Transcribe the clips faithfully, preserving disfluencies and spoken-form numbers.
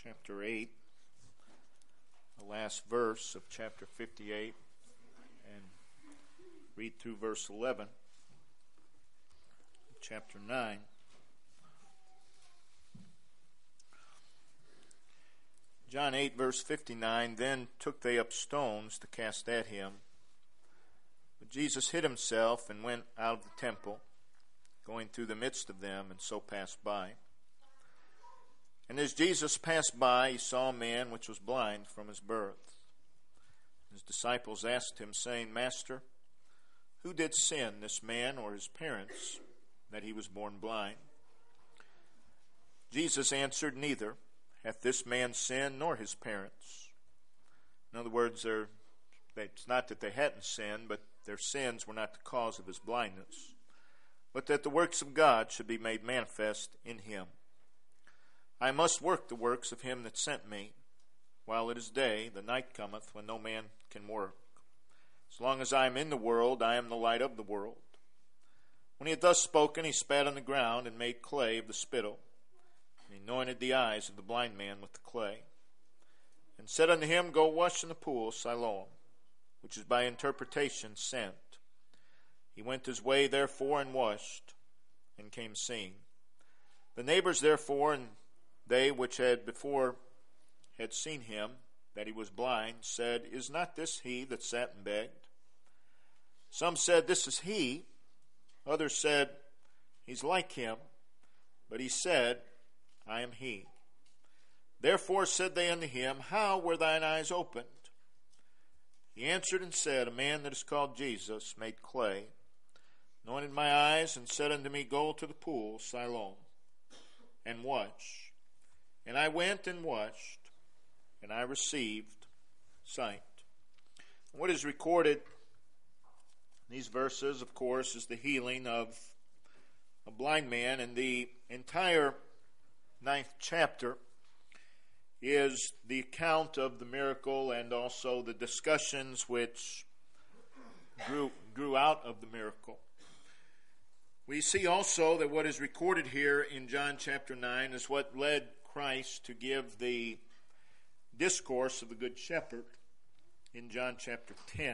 chapter eight, the last verse of chapter fifty-eight, and read through verse eleven, chapter nine. John eight, verse fifty-nine, Then took they up stones to cast at him. But Jesus hid himself and went out of the temple, going through the midst of them, and so passed by. And as Jesus passed by, he saw a man which was blind from his birth. His disciples asked him, saying, Master, who did sin, this man or his parents, that he was born blind? Jesus answered, Neither hath this man sinned nor his parents. In other words, they're, it's not that they hadn't sinned, but their sins were not the cause of his blindness, but that the works of God should be made manifest in him. I must work the works of him that sent me. While it is day, the night cometh when no man can work. As long as I am in the world, I am the light of the world. When he had thus spoken, he spat on the ground and made clay of the spittle. And he anointed the eyes of the blind man with the clay. And said unto him, Go wash in the pool Siloam, which is by interpretation sent. He went his way therefore and washed, and came seeing. The neighbors therefore, and they which had before had seen him, that he was blind, said, Is not this he that sat and begged? Some said, This is he. Others said, He's like him. But he said, I am he. Therefore said they unto him, How were thine eyes opened? He answered and said, A man that is called Jesus made clay, anointed my eyes, and said unto me, Go to the pool Siloam, and wash. And I went and washed, and I received sight. What is recorded in these verses, of course, is the healing of a blind man, and the entire ninth chapter is the account of the miracle and also the discussions which grew, grew out of the miracle. We see also that what is recorded here in John chapter nine is what led Christ to give the discourse of the Good Shepherd in John chapter ten.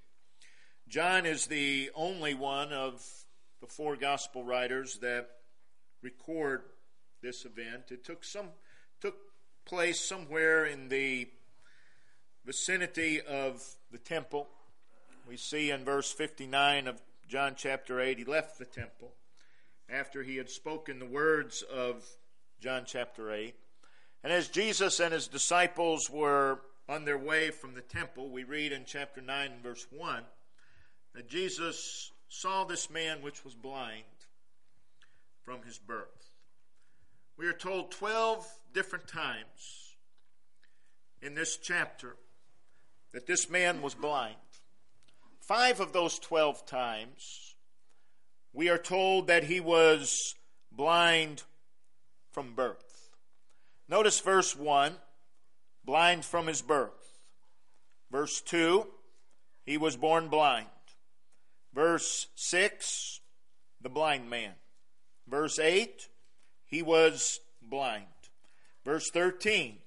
John is the only one of the four gospel writers that record this event. It took some took place somewhere in the vicinity of the temple. We see in verse fifty-nine of John chapter eight, he left the temple after he had spoken the words of John chapter eight. And as Jesus and his disciples were on their way from the temple, we read in chapter nine and verse one that Jesus saw this man which was blind from his birth. We are told twelve different times in this chapter that this man was blind. Five of those twelve times we are told that he was blind from birth. Notice verse one, blind from his birth. Verse two, he was born blind. Verse six, the blind man. Verse eight, he was blind. Verse thirteen,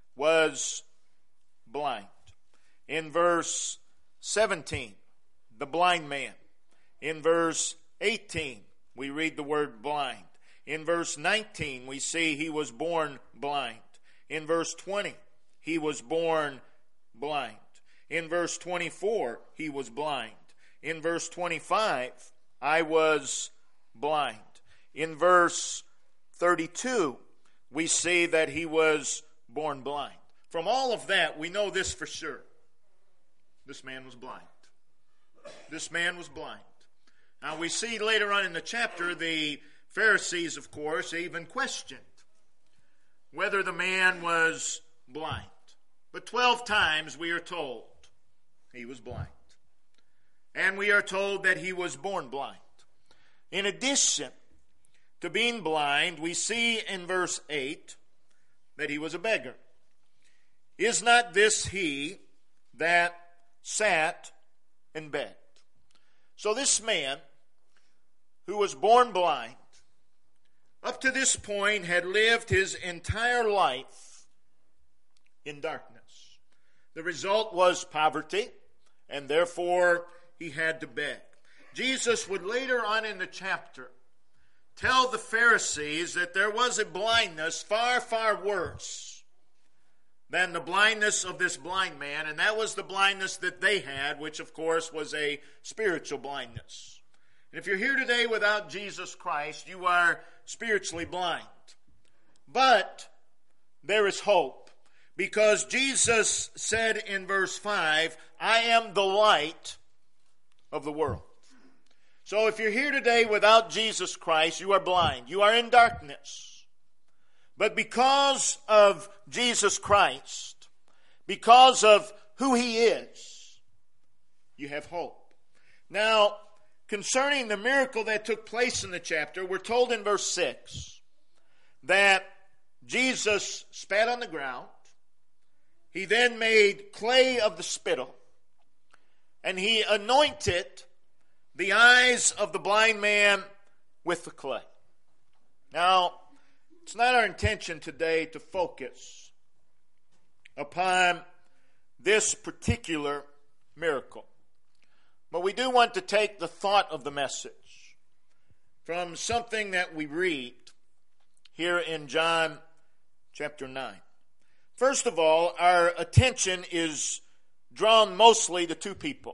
was blind. In verse seventeen, the blind man. In verse eighteen, we read the word blind. In verse nineteen, we see he was born blind. In verse twenty, he was born blind. In verse twenty-four, he was blind. In verse twenty-five, I was blind. In verse thirty-two, we see that he was born blind. From all of that, we know this for sure. This man was blind. This man was blind. Now we see later on in the chapter, the Pharisees, of course, even questioned whether the man was blind. But twelve times we are told he was blind. And we are told that he was born blind. In addition to being blind, we see in verse eight that he was a beggar. Is not this he that sat and begged? So this man, who was born blind, up to this point had lived his entire life in darkness. The result was poverty, and therefore he had to beg. Jesus would later on in the chapter tell the Pharisees that there was a blindness far, far worse than the blindness of this blind man, and that was the blindness that they had, which of course was a spiritual blindness. And if you're here today without Jesus Christ, you are spiritually blind. But there is hope, because Jesus said in verse five, I am the light of the world. So if you're here today without Jesus Christ, you are blind. You are in darkness. But because of Jesus Christ, because of who he is, you have hope. Now, concerning the miracle that took place in the chapter, we're told in verse six that Jesus spat on the ground. He then made clay of the spittle, and he anointed the eyes of the blind man with the clay. Now, it's not our intention today to focus upon this particular miracle, but we do want to take the thought of the message from something that we read here in John chapter nine. First of all, our attention is drawn mostly to two people,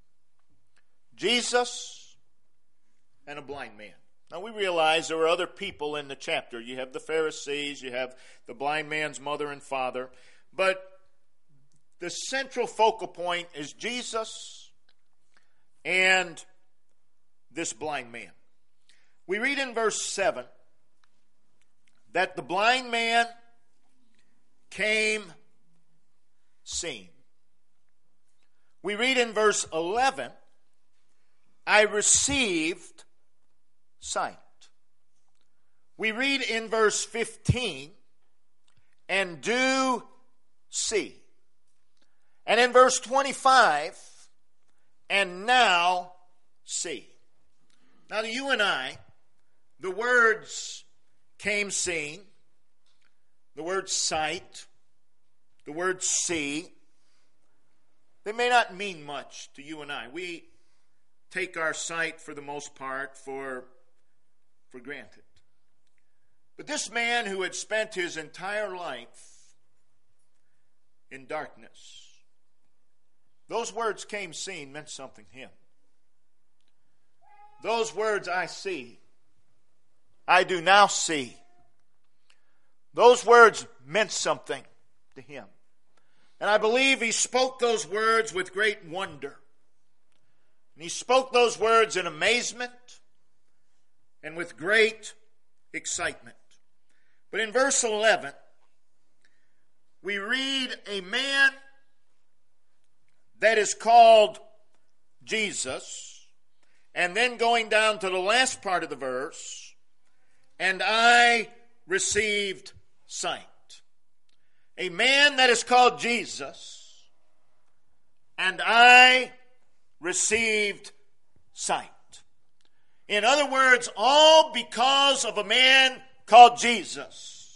Jesus and a blind man. Now we realize there were other people in the chapter. You have the Pharisees, you have the blind man's mother and father, but the central focal point is Jesus and this blind man. We read in verse seven that the blind man came seeing. We read in verse eleven, I received sight. We read in verse fifteen, and do see. And in verse twenty-five, and now see. Now to you and I, the words came seeing, the word sight, the word see, they may not mean much to you and I. We take our sight, for the most part, for, for granted. But this man who had spent his entire life in darkness, those words came seeing meant something to him. Those words, I see, I do now see, those words meant something to him. And I believe he spoke those words with great wonder. And he spoke those words in amazement and with great excitement. But in verse eleven, we read a man that is called Jesus, and then going down to the last part of the verse, and I received sight. A man that is called Jesus, and I received sight. In other words, all because of a man called Jesus,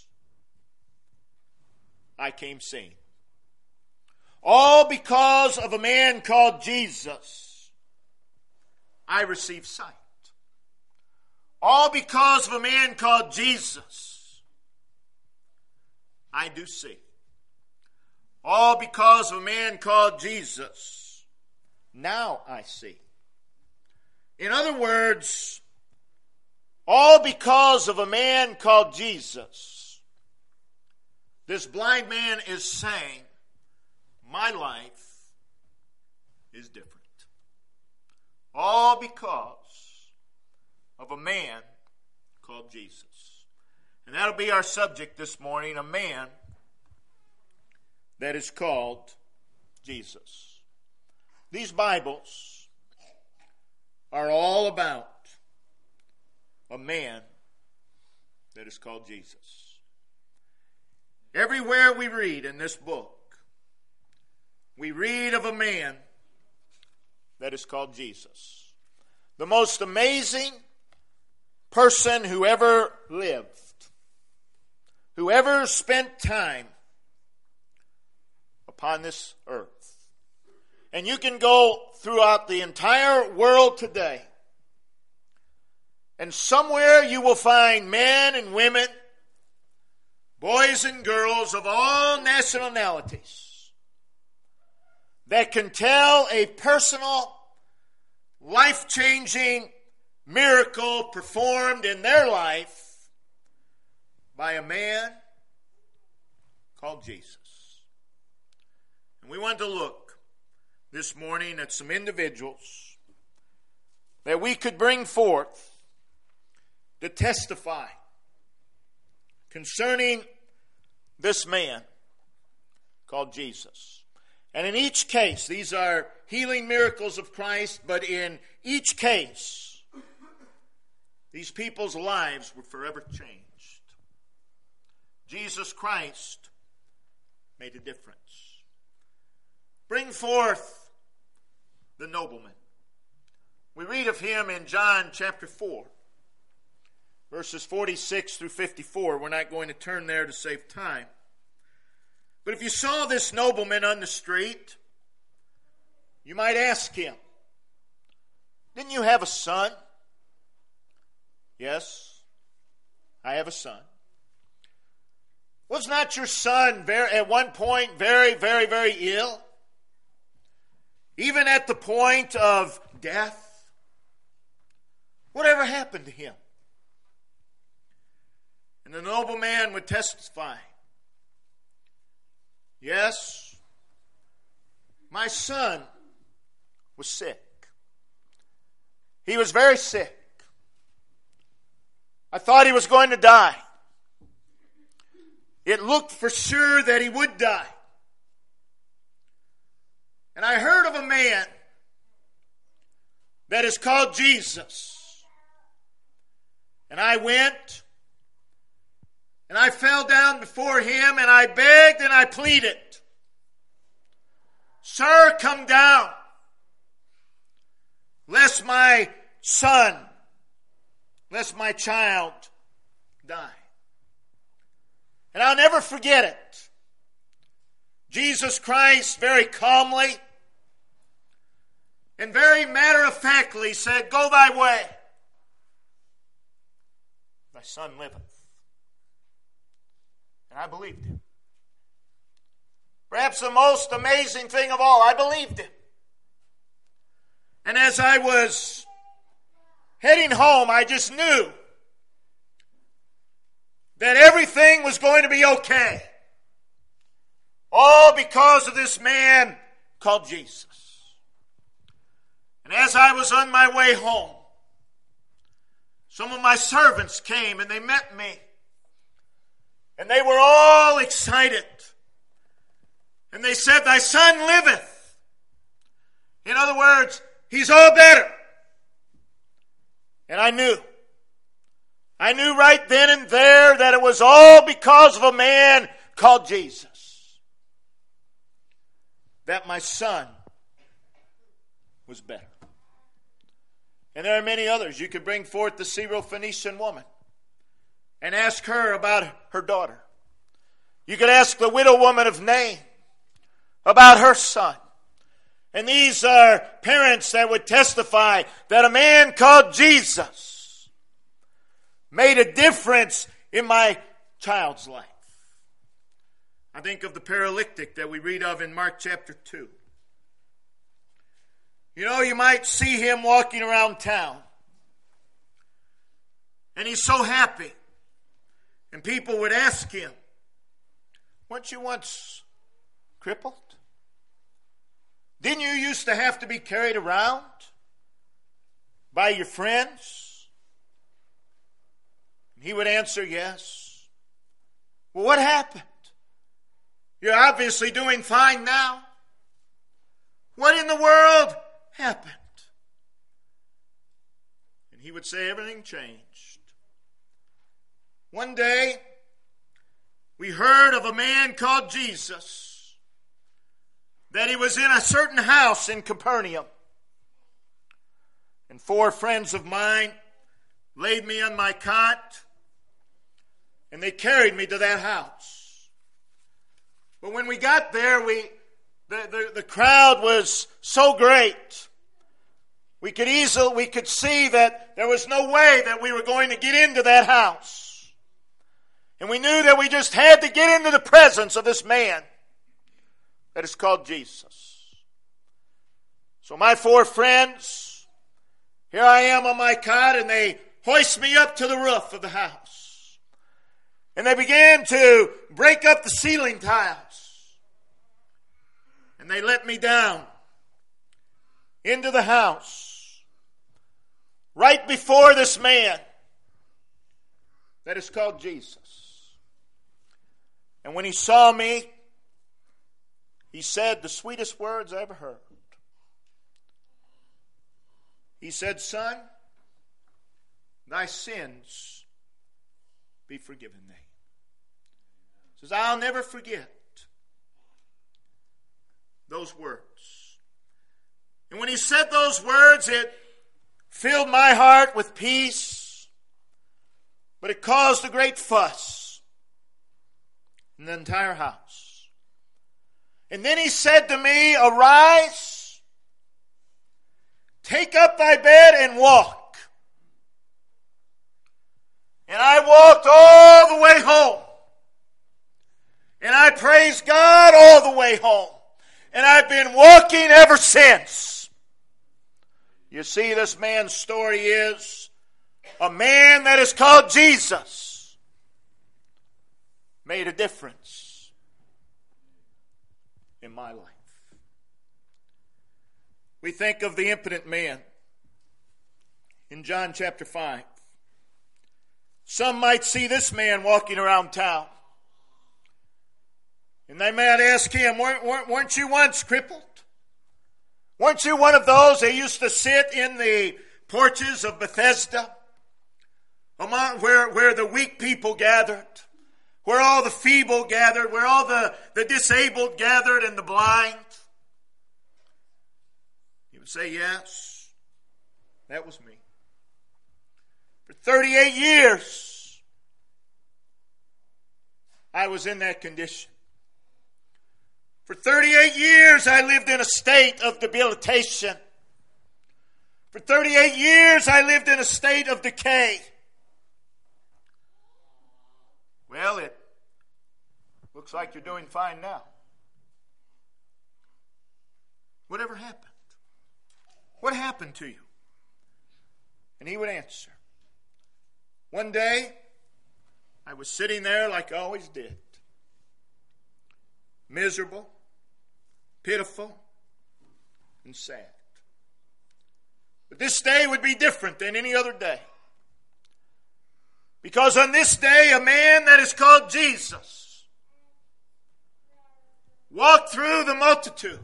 I came seeing. All because of a man called Jesus, I received sight. All because of a man called Jesus, I do see. All because of a man called Jesus, now I see. In other words, all because of a man called Jesus, this blind man is saying, my life is different. All because of a man called Jesus. And that'll be our subject this morning, a man that is called Jesus. These Bibles are all about a man that is called Jesus. Everywhere we read in this book, we read of a man that is called Jesus. The most amazing person who ever lived, who ever spent time upon this earth. And you can go throughout the entire world today, and somewhere you will find men and women, boys and girls of all nationalities, that can tell a personal, life-changing miracle performed in their life by a man called Jesus. And we want to look this morning at some individuals that we could bring forth to testify concerning this man called Jesus. And in each case, these are healing miracles of Christ, but in each case, these people's lives were forever changed. Jesus Christ made a difference. Bring forth the nobleman. We read of him in John chapter four, verses forty-six through fifty-four. We're not going to turn there to save time. But if you saw this nobleman on the street, you might ask him, didn't you have a son? Yes, I have a son. Was not your son very, at one point very, very, very ill? Even at the point of death? Whatever happened to him? And the nobleman would testify, yes, my son was sick. He was very sick. I thought he was going to die. It looked for sure that he would die. And I heard of a man that is called Jesus. And I went and I fell down before him and I begged and I pleaded, sir, come down, lest my son, lest my child die. And I'll never forget it. Jesus Christ very calmly and very matter-of-factly said, go thy way. Thy son liveth. And I believed him. Perhaps the most amazing thing of all, I believed him. And as I was heading home, I just knew that everything was going to be okay. All because of this man called Jesus. And as I was on my way home, some of my servants came and they met me. And they were all excited. And they said, thy son liveth. In other words, he's all better. And I knew. I knew right then and there that it was all because of a man called Jesus. That my son was better. And there are many others. You could bring forth the Syrophoenician woman and ask her about her daughter. You could ask the widow woman of Nain about her son. And these are parents that would testify that a man called Jesus made a difference in my child's life. I think of the paralytic that we read of in Mark chapter two. You know, you might see him walking around town. And he's so happy. And people would ask him, weren't you once crippled? Didn't you used to have to be carried around by your friends? And he would answer, yes. Well, what happened? You're obviously doing fine now. What in the world happened? And he would say everything changed. One day, we heard of a man called Jesus, that he was in a certain house in Capernaum. And four friends of mine laid me on my cot, and they carried me to that house. But when we got there, we The, the, the crowd was so great. We could easily, we could see that there was no way that we were going to get into that house. And we knew that we just had to get into the presence of this man that is called Jesus. So my four friends, here I am on my cot, and they hoist me up to the roof of the house. And they began to break up the ceiling tiles. And they let me down into the house right before this man that is called Jesus. And when he saw me, he said the sweetest words I ever heard. He said, "Son, thy sins be forgiven thee." He says, "I'll never forget those words." And when he said those words, it filled my heart with peace, but it caused a great fuss in the entire house. And then he said to me, "Arise, take up thy bed and walk." And I walked all the way home. And I praised God all the way home. And I've been walking ever since. You see, this man's story is a man that is called Jesus made a difference in my life. We think of the impotent man in John chapter five. Some might see this man walking around town, and they might ask him, weren't, weren't you once crippled? Weren't you one of those that used to sit in the porches of Bethesda, among, where, where the weak people gathered, where all the feeble gathered, where all the, the disabled gathered and the blind? He would say, yes, that was me. For thirty-eight years, I was in that condition. For thirty-eight years, I lived in a state of debilitation. For thirty-eight years, I lived in a state of decay. Well, it looks like you're doing fine now. Whatever happened? What happened to you? And he would answer, one day, I was sitting there like I always did. Miserable, pitiful, and sad. But this day would be different than any other day. Because on this day, a man that is called Jesus walked through the multitude.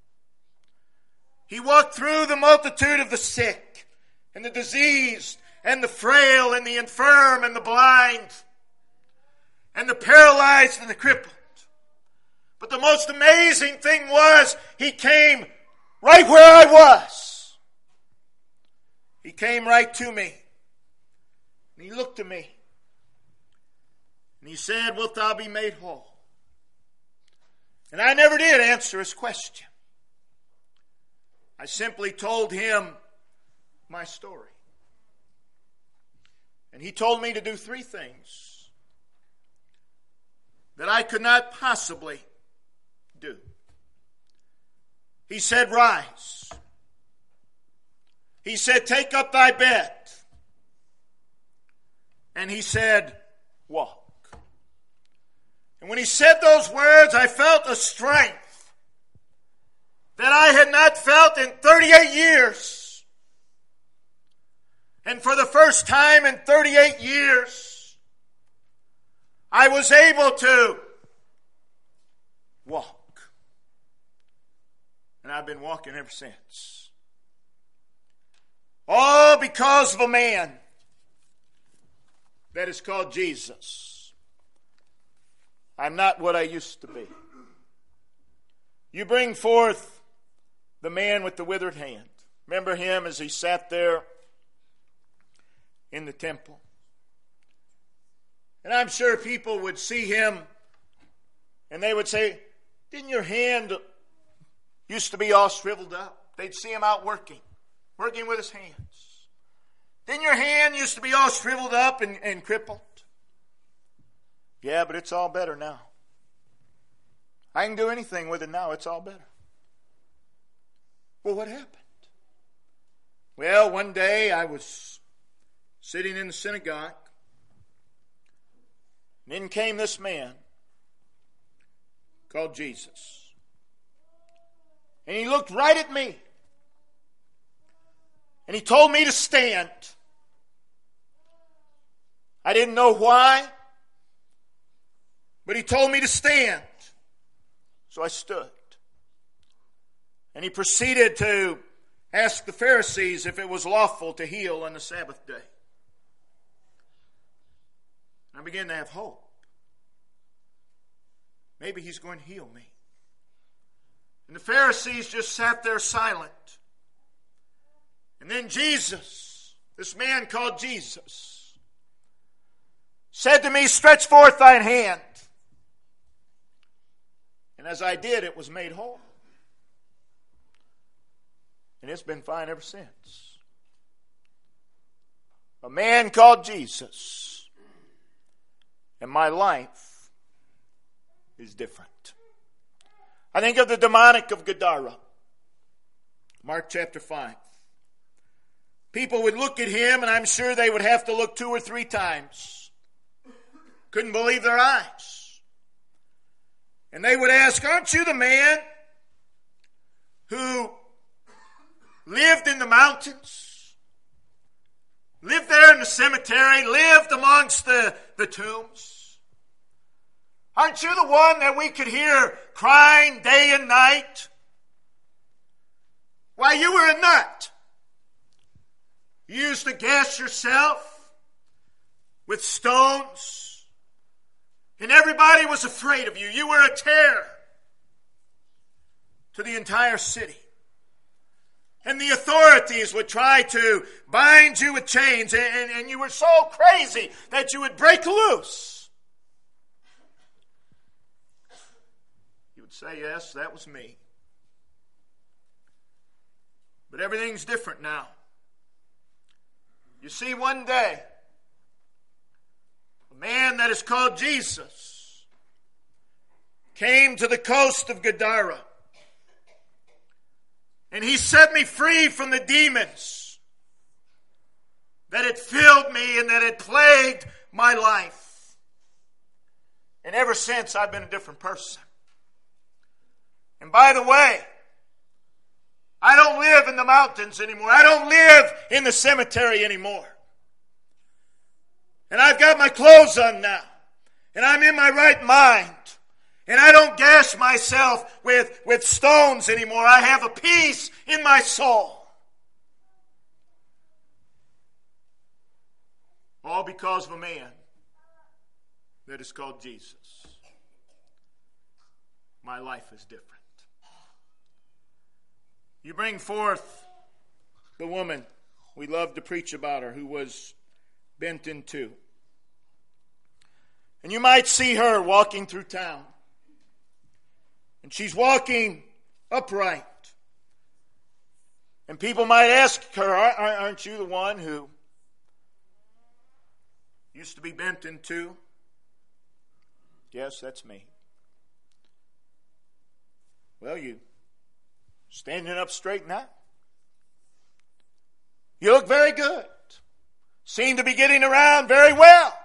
He walked through the multitude of the sick and the diseased and the frail and the infirm and the blind and the paralyzed and the crippled. But the most amazing thing was he came right where I was. He came right to me. And he looked at me. And he said, wilt thou be made whole? And I never did answer his question. I simply told him my story. And he told me to do three things that I could not possibly do. He said, rise. He said, take up thy bed. And he said, walk. And when he said those words, I felt a strength that I had not felt in thirty-eight years. And for the first time in thirty-eight years, I was able to walk. And I've been walking ever since. All because of a man that is called Jesus. I'm not what I used to be. You bring forth the man with the withered hand. Remember him as he sat there in the temple. And I'm sure people would see him and they would say, didn't your hand used to be all shriveled up. They'd see him out working, working with his hands. Then your hand used to be all shriveled up and, and crippled. Yeah, but it's all better now. I can do anything with it now. It's all better. Well, what happened? Well, one day I was sitting in the synagogue. And in came this man called Jesus. And he looked right at me. And he told me to stand. I didn't know why, but he told me to stand. So I stood. And he proceeded to ask the Pharisees if it was lawful to heal on the Sabbath day. I began to have hope. Maybe he's going to heal me. And the Pharisees just sat there silent. And then Jesus, this man called Jesus, said to me, "Stretch forth thine hand." And as I did, it was made whole. And it's been fine ever since. A man called Jesus. And my life is different. I think of the demonic of Gadara. Mark chapter five. People would look at him, and I'm sure they would have to look two or three times. Couldn't believe their eyes. And they would ask, "Aren't you the man who lived in the mountains, lived there in the cemetery, lived amongst the, the tombs? Aren't you the one that we could hear crying day and night? Why, you were a nut. You used to gash yourself with stones, and everybody was afraid of you. You were a terror to the entire city. And the authorities would try to bind you with chains, and, and, and you were so crazy that you would break loose." You would say, "Yes, that was me." But everything's different now. You see, one day, a man that is called Jesus came to the coast of Gadara. And he set me free from the demons that had filled me and that had plagued my life. And ever since, I've been a different person. And by the way, I don't live in the mountains anymore. I don't live in the cemetery anymore. And I've got my clothes on now. And I'm in my right mind. And I don't gash myself with, with stones anymore. I have a peace in my soul. All because of a man that is called Jesus. My life is different. You bring forth the woman, we love to preach about her, who was bent in two. And you might see her walking through town. And she's walking upright. And people might ask her, "Aren't you the one who used to be bent in two?" "Yes, that's me." "Well, you standing up straight now. You look very good. Seem to be getting around very well.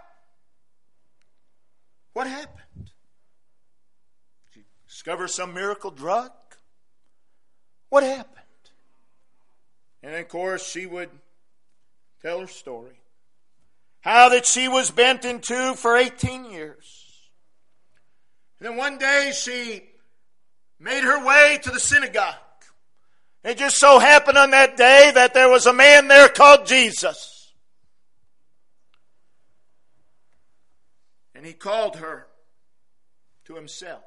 What happened? Did you discover some miracle drug? What happened?" And of course, she would tell her story. How that she was bent in two for eighteen years. And then one day she made her way to the synagogue. It just so happened on that day that there was a man there called Jesus. And he called her to himself.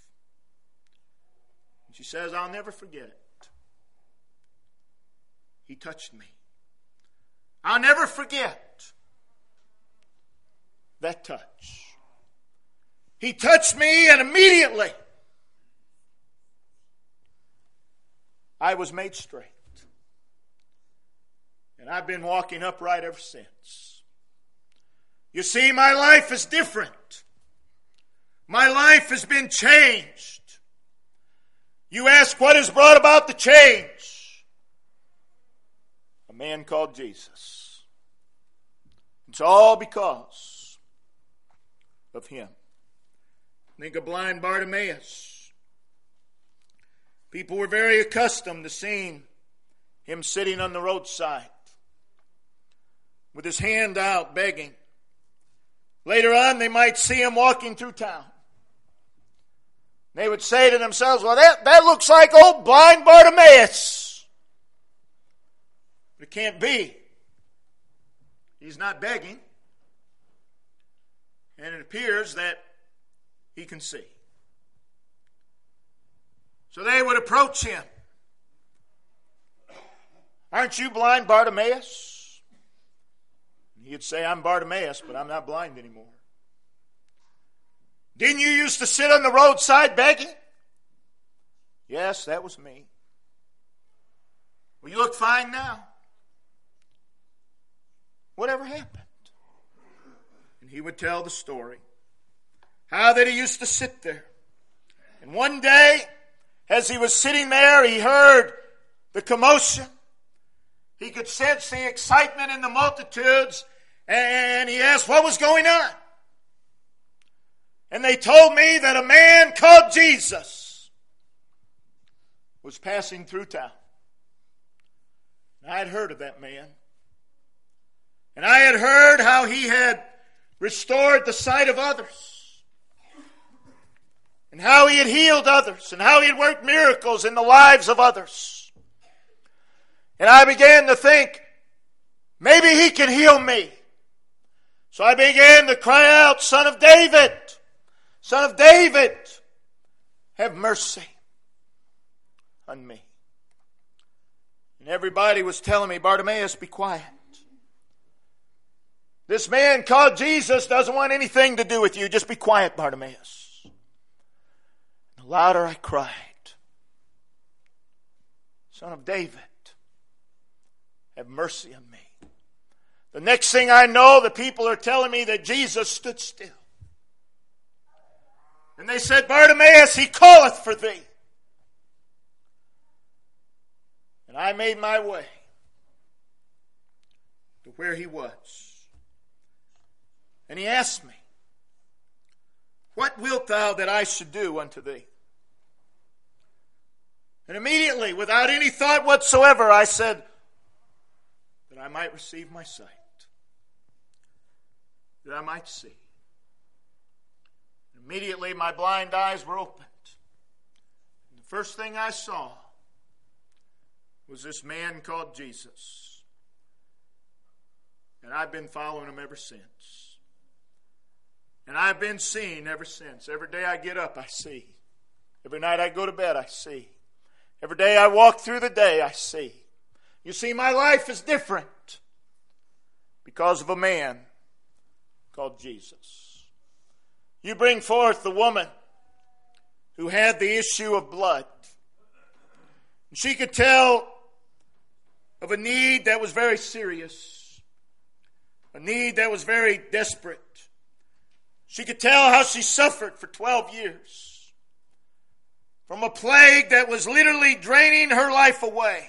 And she says, "I'll never forget it. He touched me. I'll never forget that touch. He touched me, and immediately I was made straight. And I've been walking upright ever since. You see, my life is different. My life has been changed. You ask what has brought about the change? A man called Jesus. It's all because of him. Think of blind Bartimaeus. People were very accustomed to seeing him sitting on the roadside with his hand out begging. Later on, they might see him walking through town. They would say to themselves, well, that, that looks like old blind Bartimaeus. But it can't be. He's not begging. And it appears that he can see. So they would approach him. Aren't you blind Bartimaeus? He'd say, I'm Bartimaeus, but I'm not blind anymore. Didn't you used to sit on the roadside begging? Yes, that was me. Well, you look fine now. Whatever happened? And he would tell the story. How that he used to sit there. And one day, as he was sitting there, he heard the commotion. He could sense the excitement in the multitudes. And he asked what was going on. And they told me that a man called Jesus was passing through town. And I had heard of that man. And I had heard how he had restored the sight of others. And how he had healed others. And how he had worked miracles in the lives of others. And I began to think, maybe he can heal me. So I began to cry out, Son of David, Son of David, have mercy on me. And everybody was telling me, Bartimaeus, be quiet. This man called Jesus doesn't want anything to do with you. Just be quiet, Bartimaeus. The louder I cried, Son of David, have mercy on me. The next thing I know, the people are telling me that Jesus stood still. And they said, Bartimaeus, he calleth for thee. And I made my way to where he was. And he asked me, what wilt thou that I should do unto thee? And immediately, without any thought whatsoever, I said, that I might receive my sight. That I might see. Immediately my blind eyes were opened. And the first thing I saw was this man called Jesus. And I've been following him ever since. And I've been seeing ever since. Every day I get up, I see. Every night I go to bed, I see. Every day I walk through the day, I see. You see, my life is different because of a man called Jesus. You bring forth the woman who had the issue of blood. She could tell of a need that was very serious, a need that was very desperate. She could tell how she suffered for twelve years from a plague that was literally draining her life away.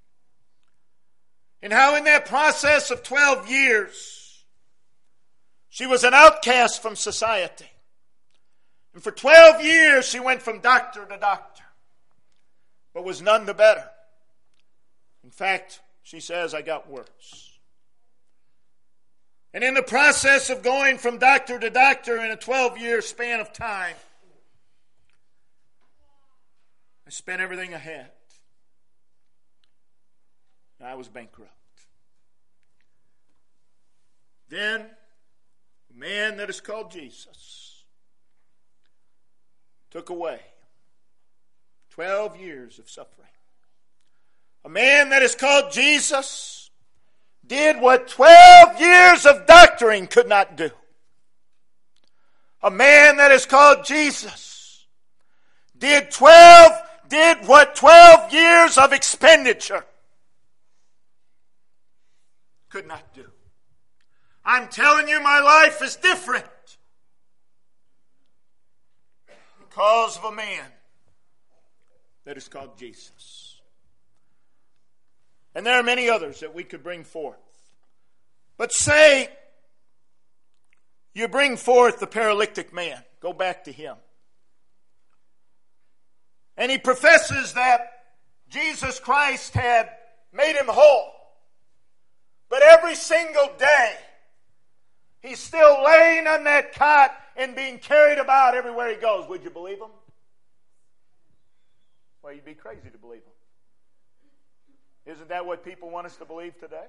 And how in that process of twelve years, she was an outcast from society. And for twelve years, she went from doctor to doctor, but was none the better. In fact, she says, I got worse. And in the process of going from doctor to doctor in a twelve-year span of time, I spent everything I had. And I was bankrupt. Then, a man that is called Jesus took away twelve years of suffering. A man that is called Jesus did what twelve years of doctoring could not do. A man that is called Jesus did twelve did what twelve years of expenditure could not do. I'm telling you, my life is different because of a man that is called Jesus. And there are many others that we could bring forth. But say you bring forth the paralytic man. Go back to him. And he professes that Jesus Christ had made him whole. But every single day, he's still laying on that cot and being carried about everywhere he goes. Would you believe him? Well, you'd be crazy to believe him. Isn't that what people want us to believe today?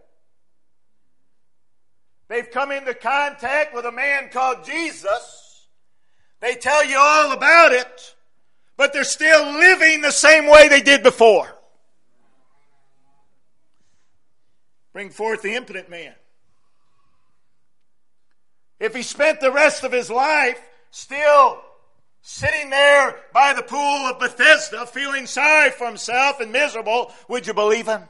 They've come into contact with a man called Jesus. They tell you all about it, but they're still living the same way they did before. Bring forth the impotent man. If he spent the rest of his life still sitting there by the pool of Bethesda, feeling sorry for himself and miserable, would you believe him?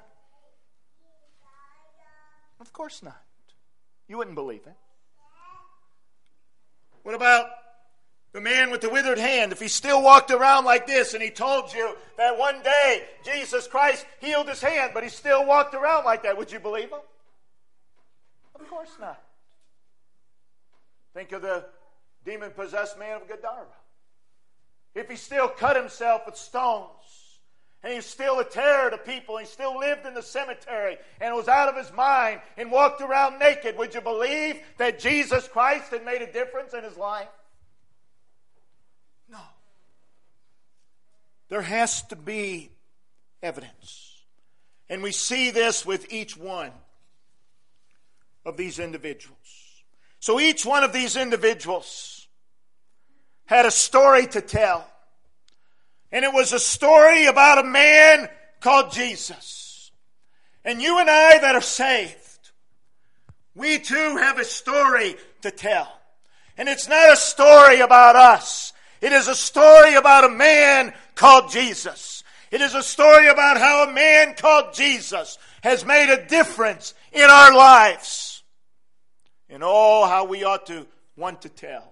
Of course not. You wouldn't believe it. What about the man with the withered hand? If he still walked around like this and he told you that one day Jesus Christ healed his hand, but he still walked around like that, would you believe him? Of course not. Think of the demon-possessed man of Gadara. If he still cut himself with stones, and he's still a terror to people, and he still lived in the cemetery, and was out of his mind, and walked around naked, would you believe that Jesus Christ had made a difference in his life? No. There has to be evidence. And we see this with each one of these individuals. So each one of these individuals had a story to tell. And it was a story about a man called Jesus. And you and I that are saved, we too have a story to tell. And it's not a story about us. It is a story about a man called Jesus. It is a story about how a man called Jesus has made a difference in our lives. And oh, how we ought to want to tell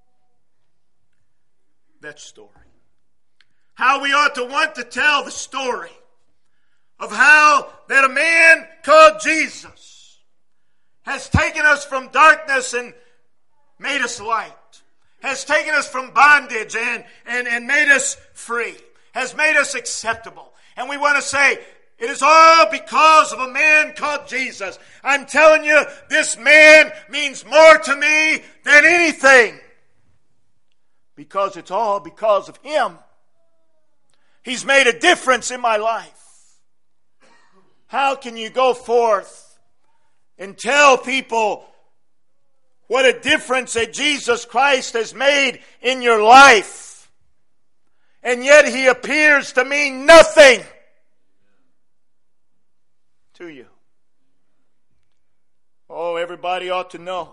that story. How we ought to want to tell the story of how that a man called Jesus has taken us from darkness and made us light. Has taken us from bondage and, and, and made us free. Has made us acceptable. And we want to say, it is all because of a man called Jesus. I'm telling you, this man means more to me than anything. Because it's all because of him. He's made a difference in my life. How can you go forth and tell people what a difference that Jesus Christ has made in your life, and yet he appears to mean nothing to you? Oh, everybody ought to know.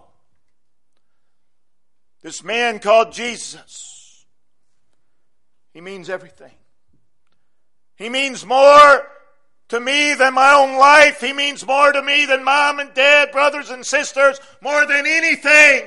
This man called Jesus, he means everything. He means more to me than my own life. He means more to me than mom and dad, brothers and sisters, more than anything.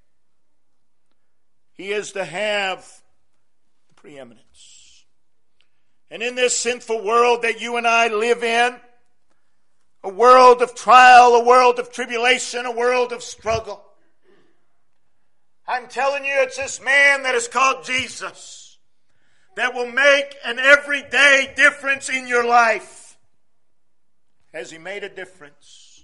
He is to have the preeminence. And in this sinful world that you and I live in, a world of trial, a world of tribulation, a world of struggle, I'm telling you, it's this man that is called Jesus that will make an everyday difference in your life. Has he made a difference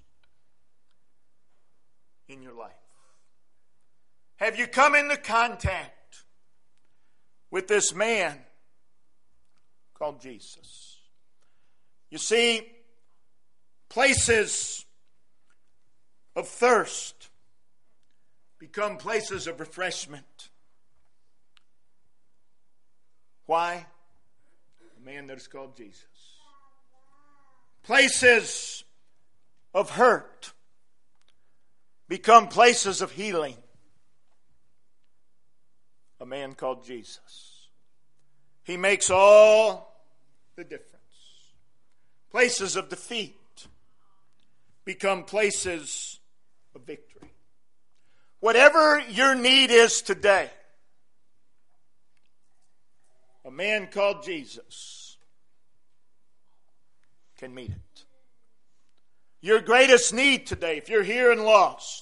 in your life? Have you come into contact with this man called Jesus? You see, places of thirst become places of refreshment. Why? The man that is called Jesus. Places of hurt become places of healing. A man called Jesus. He makes all the difference. Places of defeat become places of victory. Whatever your need is today, a man called Jesus can meet it. Your greatest need today, if you're here and lost,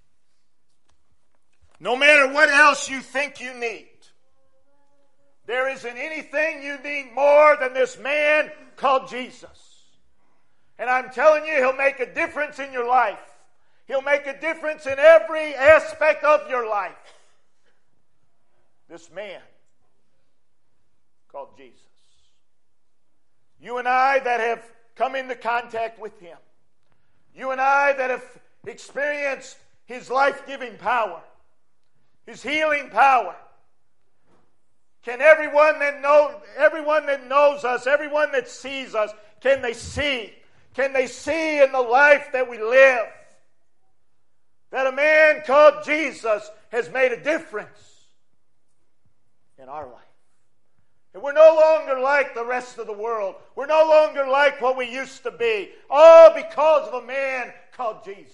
no matter what else you think you need, there isn't anything you need more than this man called Jesus. And I'm telling you, He'll make a difference in your life. He'll make a difference in every aspect of your life. This man called Jesus. You and I that have come into contact with Him. You and I that have experienced His life-giving power. His healing power. Can everyone that know, everyone that knows us, everyone that sees us, can they see? Can they see in the life that we live that a man called Jesus has made a difference in our life? And we're no longer like the rest of the world. We're no longer like what we used to be. All because of a man called Jesus.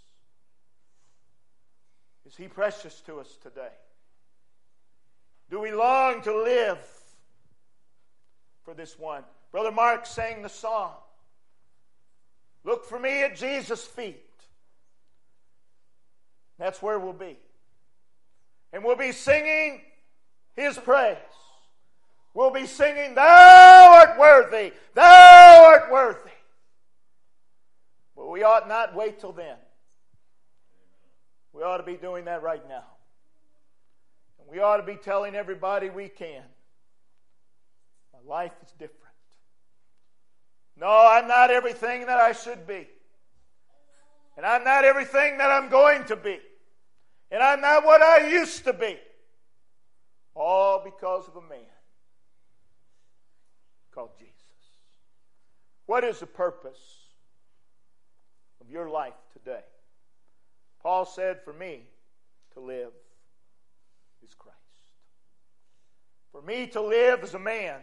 Is He precious to us today? Do we long to live for this one? Brother Mark sang the song, "Look for me at Jesus' feet." That's where we'll be. And we'll be singing His praise. We'll be singing, "Thou art worthy, Thou art worthy." But we ought not wait till then. We ought to be doing that right now. And we ought to be telling everybody we can, my life is different. No, I'm not everything that I should be. And I'm not everything that I'm going to be. And I'm not what I used to be. All because of a man called Jesus. What is the purpose of your life today? Paul said, for me to live is Christ. For me to live as a man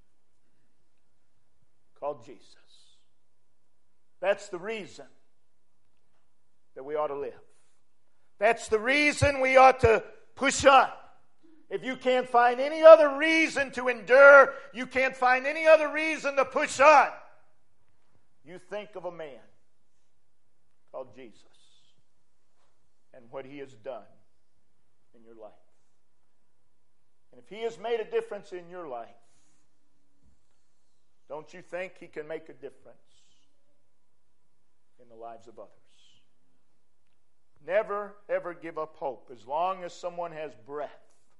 called Jesus. That's the reason that we ought to live. That's the reason we ought to push on. If you can't find any other reason to endure, you can't find any other reason to push on, you think of a man called Jesus and what He has done in your life. And if He has made a difference in your life, don't you think He can make a difference in the lives of others? Never, ever give up hope. As long as someone has breath,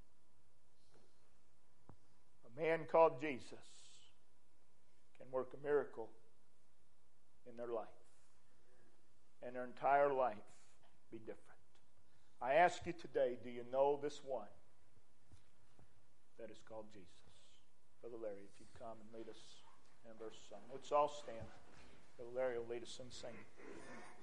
a man called Jesus can work a miracle in their life. And their entire life be different. I ask you today, do you know this one that is called Jesus? Brother Larry, if you'd come and lead us in verse song. Let's all stand. Brother Larry will lead us in singing.